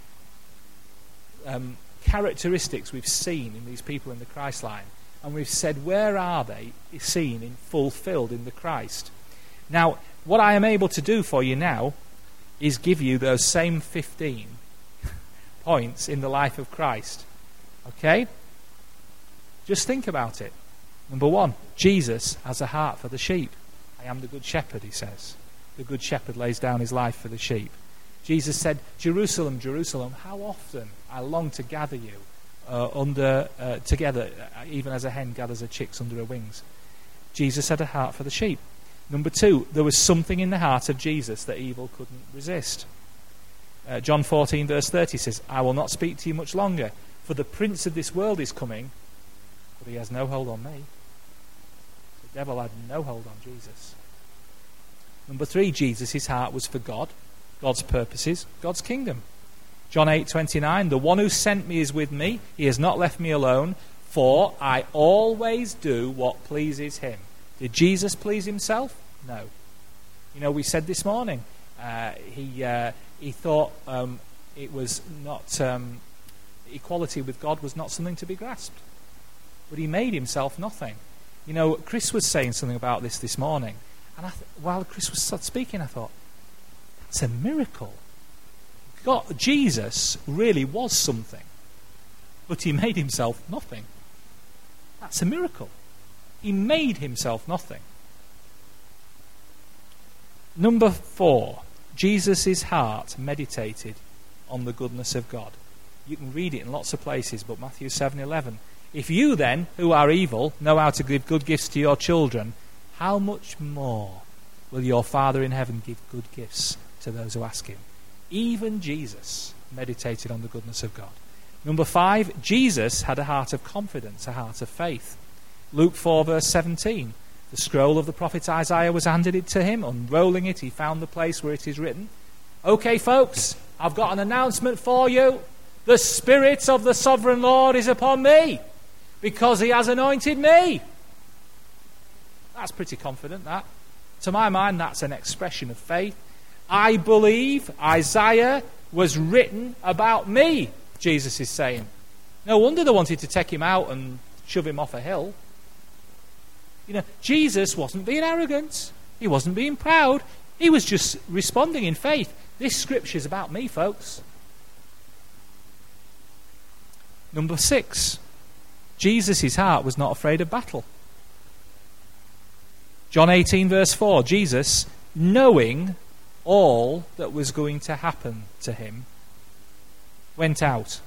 characteristics we've seen in these people in the Christ line, and we've said, where are they seen in fulfilled in the Christ? Now, what I am able to do for you now is give you those same 15 points in the life of Christ. Okay? Just think about it. Number 1, Jesus has a heart for the sheep. I am the good shepherd, he says. The good shepherd lays down his life for the sheep. Jesus said, Jerusalem, Jerusalem, how often I long to gather you together, even as a hen gathers her chicks under her wings. Jesus had a heart for the sheep. Number 2, there was something in the heart of Jesus that evil couldn't resist. John 14 verse 30 says, I will not speak to you much longer, for the prince of this world is coming, but he has no hold on me. The devil had no hold on Jesus. Number 3, Jesus' heart was for God, God's purposes, God's kingdom. John 8:29, the one who sent me is with me. He has not left me alone, for I always do what pleases him. Did Jesus please himself? No. You know, we said this morning, he thought it was not, equality with God was not something to be grasped. But he made himself nothing. You know, Chris was saying something about this morning, and while Chris was speaking, I thought, that's a miracle. Jesus really was something, but he made himself nothing. That's a miracle. He made himself nothing. Number 4, Jesus' heart meditated on the goodness of God. You can read it in lots of places, but Matthew 7:11. If you then, who are evil, know how to give good gifts to your children, how much more will your Father in heaven give good gifts to those who ask him? Even Jesus meditated on the goodness of God. Number 5, Jesus had a heart of confidence, a heart of faith. Luke 4 verse 17, the scroll of the prophet Isaiah was handed to him. Unrolling it, he found the place where it is written, okay folks, I've got an announcement for you. The Spirit of the Sovereign Lord is upon me, because he has anointed me. That's pretty confident, that. To my mind, that's an expression of faith. I believe Isaiah was written about me, Jesus is saying. No wonder they wanted to take him out and shove him off a hill. You know, Jesus wasn't being arrogant. He wasn't being proud. He was just responding in faith. This scripture's about me, folks. Number 6, Jesus' heart was not afraid of battle. John 18 verse 4, Jesus, knowing all that was going to happen to him, went out.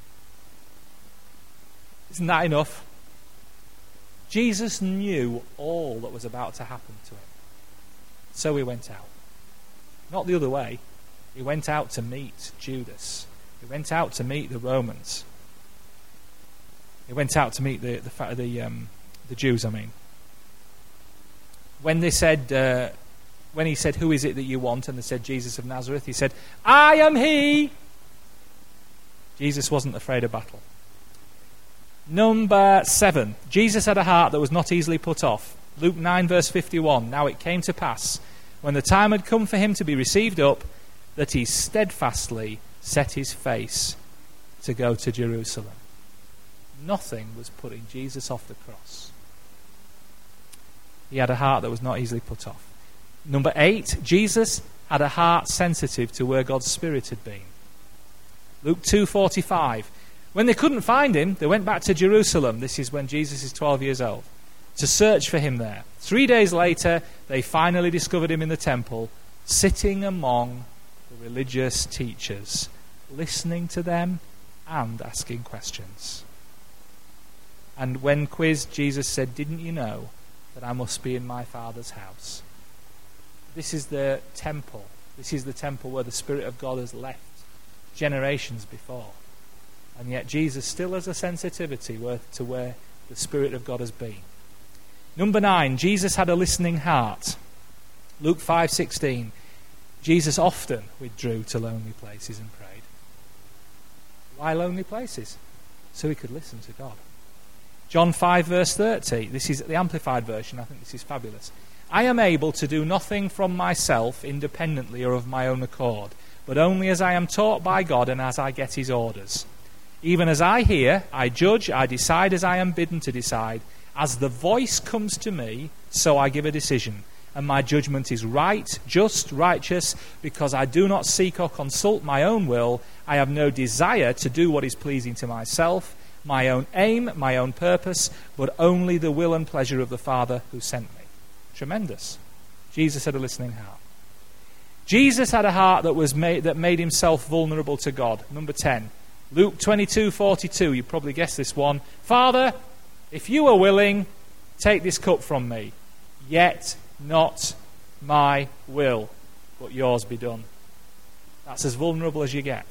Isn't that enough? Jesus knew all that was about to happen to him. So he went out. Not the other way. He went out to meet Judas. He went out to meet the Romans. He went out to meet the Jews, I mean. When they said, when he said, who is it that you want? And they said, Jesus of Nazareth. He said, I am he. Jesus wasn't afraid of battle. Number 7, Jesus had a heart that was not easily put off. Luke 9 verse 51, now it came to pass, when the time had come for him to be received up, that he steadfastly set his face to go to Jerusalem. Nothing was putting Jesus off the cross. He had a heart that was not easily put off. Number 8, Jesus had a heart sensitive to where God's Spirit had been. Luke 2:45. When they couldn't find him, they went back to Jerusalem. This is when Jesus is 12 years old. To search for him there. 3 days later, they finally discovered him in the temple, sitting among the religious teachers, listening to them and asking questions. And when quizzed, Jesus said, didn't you know that I must be in my Father's house? This is the temple. This is the temple where the Spirit of God has left generations before. And yet Jesus still has a sensitivity to where the Spirit of God has been. Number 9, Jesus had a listening heart. Luke 5:16, Jesus often withdrew to lonely places and prayed. Why lonely places? So he could listen to God. John 5 verse 30, this is the Amplified Version, I think this is fabulous. I am able to do nothing from myself independently or of my own accord, but only as I am taught by God and as I get his orders. Even as I hear, I judge, I decide as I am bidden to decide. As the voice comes to me, so I give a decision. And my judgment is right, just, righteous, because I do not seek or consult my own will. I have no desire to do what is pleasing to myself, my own aim, my own purpose, but only the will and pleasure of the Father who sent me. Tremendous. Jesus had a listening heart. Jesus had a heart that made himself vulnerable to God. Number 10. Luke 22:42, you probably guessed this one. Father, if you are willing, take this cup from me. Yet not my will, but yours be done. That's as vulnerable as you get.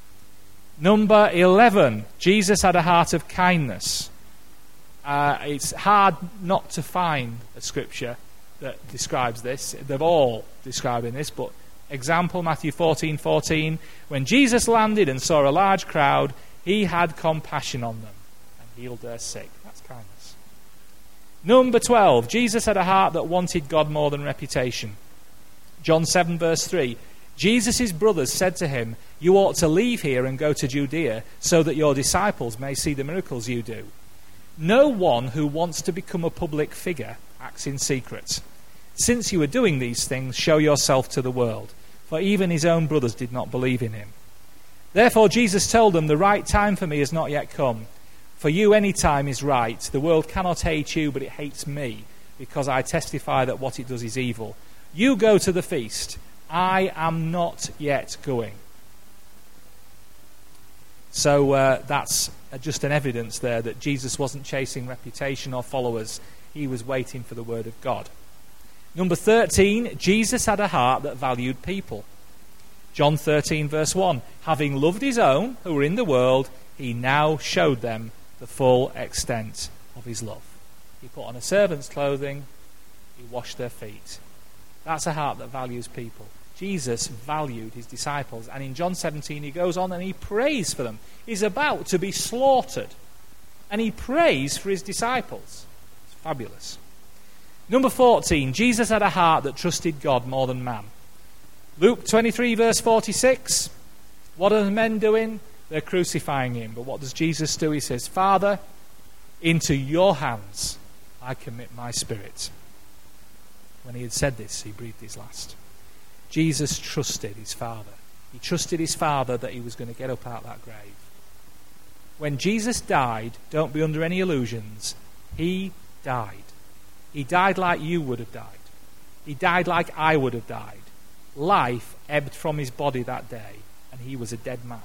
Number 11, Jesus had a heart of kindness. It's hard not to find a scripture that describes this. They're all describing this, but example, Matthew 14:14, when Jesus landed and saw a large crowd, he had compassion on them and healed their sick. That's kindness. Number 12, Jesus had a heart that wanted God more than reputation. John 7 verse 3, Jesus' brothers said to him, you ought to leave here and go to Judea so that your disciples may see the miracles you do. No one who wants to become a public figure acts in secret. Since you are doing these things, show yourself to the world. For even his own brothers did not believe in him. Therefore Jesus told them, the right time for me has not yet come. For you any time is right. The world cannot hate you, but it hates me, because I testify that what it does is evil. You go to the feast. I am not yet going. So that's just an evidence there that Jesus wasn't chasing reputation or followers. He was waiting for the word of God. Number 13, Jesus had a heart that valued people. John 13 verse 1, having loved his own who were in the world, he now showed them the full extent of his love. He put on a servant's clothing, he washed their feet. That's a heart that values people. Jesus valued his disciples, and in John 17 he goes on and he prays for them. He's about to be slaughtered, and he prays for his disciples. It's fabulous. Number 14, Jesus had a heart that trusted God more than man. Luke 23 verse 46, what are the men doing? They're crucifying him. But what does Jesus do? He says, Father, into your hands I commit my spirit. When he had said this, he breathed his last. Jesus trusted his Father. He trusted his Father that he was going to get up out of that grave. When Jesus died, don't be under any illusions, he died. He died like you would have died. He died like I would have died. Life ebbed from his body that day, and he was a dead man.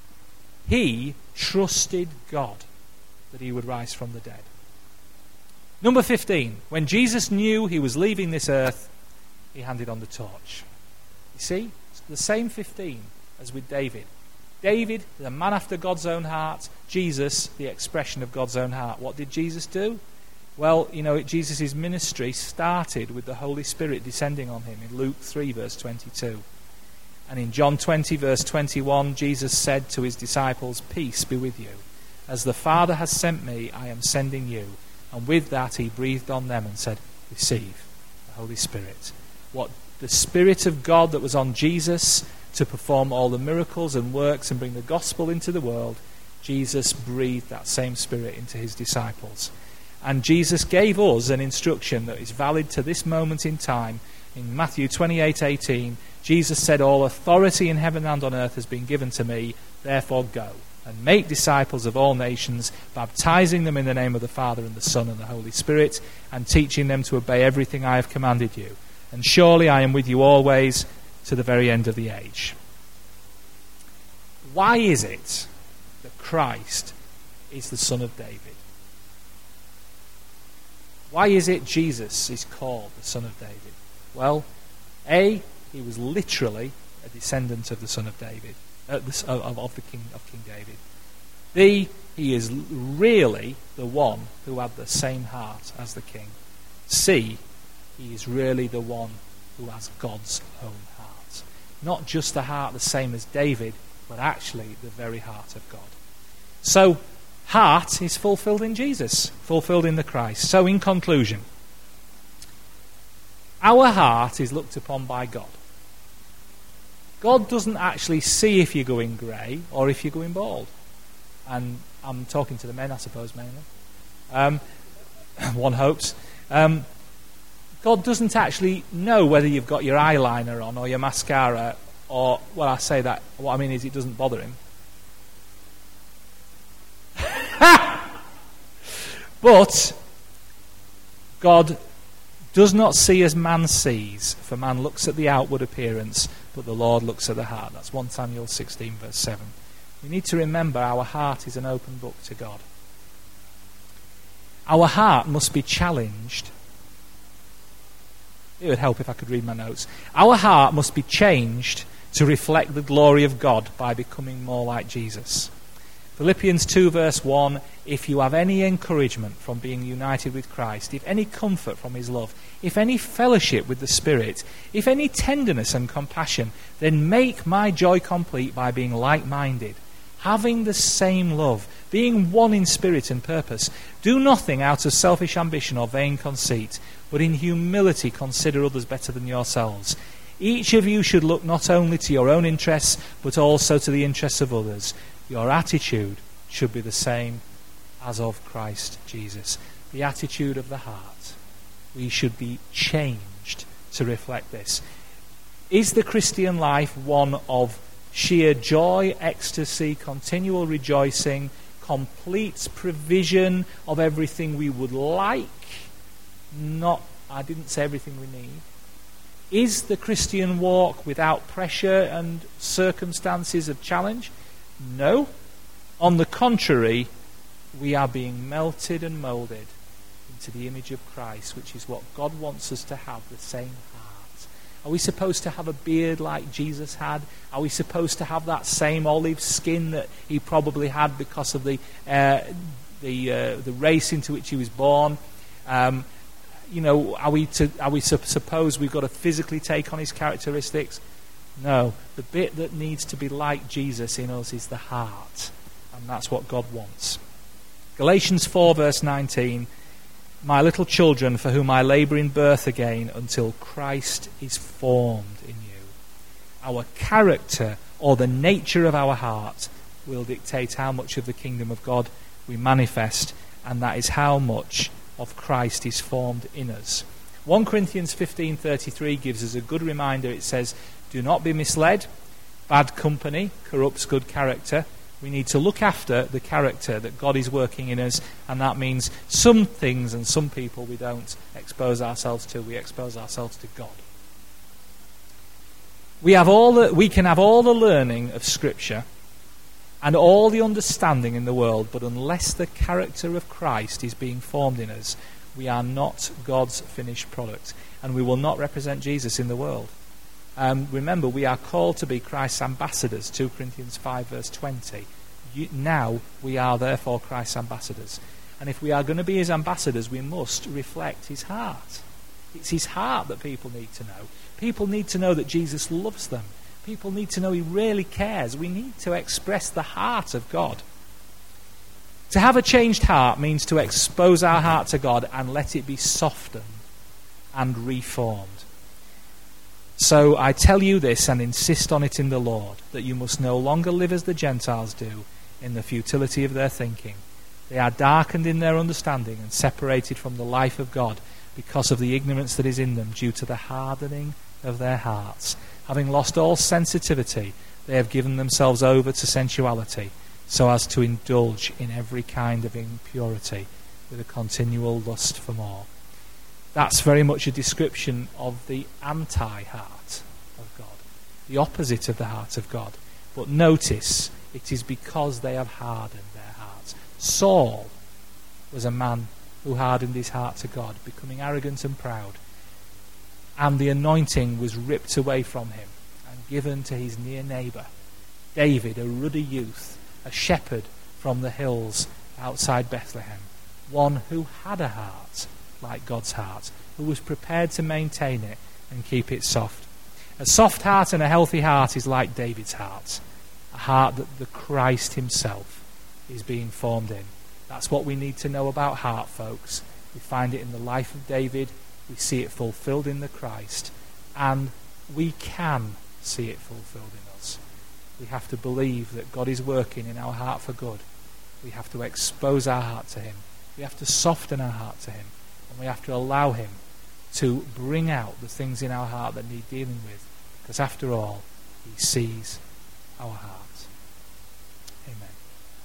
He trusted God that he would rise from the dead. Number 15, when Jesus knew he was leaving this earth, he handed on the torch. You see, it's the same 15 as with David. David, the man after God's own heart. Jesus, the expression of God's own heart. What did Jesus do? Well, Jesus' ministry started with the Holy Spirit descending on him in Luke 3 verse 22. And in John 20 verse 21, Jesus said to his disciples, peace be with you. As the Father has sent me, I am sending you. And with that he breathed on them and said, receive the Holy Spirit. What the Spirit of God that was on Jesus to perform all the miracles and works and bring the gospel into the world, Jesus breathed that same Spirit into his disciples. And Jesus gave us an instruction that is valid to this moment in time. In Matthew 28:18, Jesus said, all authority in heaven and on earth has been given to me, therefore go and make disciples of all nations, baptizing them in the name of the Father and the Son and the Holy Spirit, and teaching them to obey everything I have commanded you. And surely I am with you always to the very end of the age. Why is it that Christ is the Son of David? Why is it Jesus is called the Son of David? Well, A, he was literally a descendant of the Son of David, of King David. B, he is really the one who had the same heart as the king. C, he is really the one who has God's own heart. Not just the heart the same as David, but actually the very heart of God. So, heart is fulfilled in Jesus, fulfilled in the Christ. So, in conclusion, our heart is looked upon by God. God doesn't actually see if you're going grey or if you're going bald. And I'm talking to the men, I suppose, mainly. One hopes. God doesn't actually know whether you've got your eyeliner on or your mascara, or, well, I say that, what I mean is it doesn't bother him. But God does not see as man sees, for man looks at the outward appearance, but the Lord looks at the heart. That's 1 Samuel 16, verse 7. We need to remember our heart is an open book to God. Our heart must be challenged. It would help if I could read my notes. Our heart must be changed to reflect the glory of God by becoming more like Jesus. Philippians 2 verse 1, if you have any encouragement from being united with Christ, if any comfort from his love, if any fellowship with the Spirit, if any tenderness and compassion, then make my joy complete by being like-minded, having the same love, being one in spirit and purpose. Do nothing out of selfish ambition or vain conceit, but in humility consider others better than yourselves. Each of you should look not only to your own interests, but also to the interests of others. Your attitude should be the same as of Christ Jesus. The attitude of the heart. We should be changed to reflect this. Is the Christian life one of sheer joy, ecstasy, continual rejoicing, complete provision of everything we would like? I didn't say everything we need. Is the Christian walk without pressure and circumstances of challenge? No. On the contrary, we are being melted and moulded into the image of Christ, which is what God wants us to have, the same heart. Are we supposed to have a beard like Jesus had? Are we supposed to have that same olive skin that he probably had because of the race into which he was born? Are we suppose we've got to physically take on his characteristics? No. The bit that needs to be like Jesus in us is the heart. And that's what God wants. Galatians 4 verse 19, my little children, for whom I labour in birth again until Christ is formed in you. Our character, or the nature of our heart, will dictate how much of the kingdom of God we manifest, and that is how much of Christ is formed in us. 1 Corinthians 15:33 gives us a good reminder. It says, do not be misled. Bad company corrupts good character. We need to look after the character that God is working in us, and that means some things and some people we don't expose ourselves to. We expose ourselves to God. We can have all the learning of Scripture and all the understanding in the world, but unless the character of Christ is being formed in us, we are not God's finished product, and we will not represent Jesus in the world. Remember, we are called to be Christ's ambassadors, 2 Corinthians 5 verse 20. Now we are therefore Christ's ambassadors. And if we are going to be his ambassadors, we must reflect his heart. It's his heart that people need to know. People need to know that Jesus loves them. People need to know he really cares. We need to express the heart of God. To have a changed heart means to expose our heart to God and let it be softened and reformed. So I tell you this and insist on it in the Lord, that you must no longer live as the Gentiles do, in the futility of their thinking. They are darkened in their understanding and separated from the life of God because of the ignorance that is in them due to the hardening of their hearts. Having lost all sensitivity, they have given themselves over to sensuality, so as to indulge in every kind of impurity with a continual lust for more. That's very much a description of the anti-heart of God, the opposite of the heart of God. But notice, it is because they have hardened their hearts. Saul was a man who hardened his heart to God, becoming arrogant and proud. And the anointing was ripped away from him and given to his near neighbour. David, a ruddy youth, a shepherd from the hills outside Bethlehem, one who had a heart like God's heart, who was prepared to maintain it and keep it soft. A soft heart and a healthy heart is like David's heart, a heart that the Christ himself is being formed in. That's what we need to know about heart, folks. We find it in the life of David, we see it fulfilled in the Christ, and we can see it fulfilled in us. We have to believe that God is working in our heart for good. We have to expose our heart to him. We have to soften our heart to him. And we have to allow him to bring out the things in our heart that need dealing with. Because after all, he sees our heart. Amen.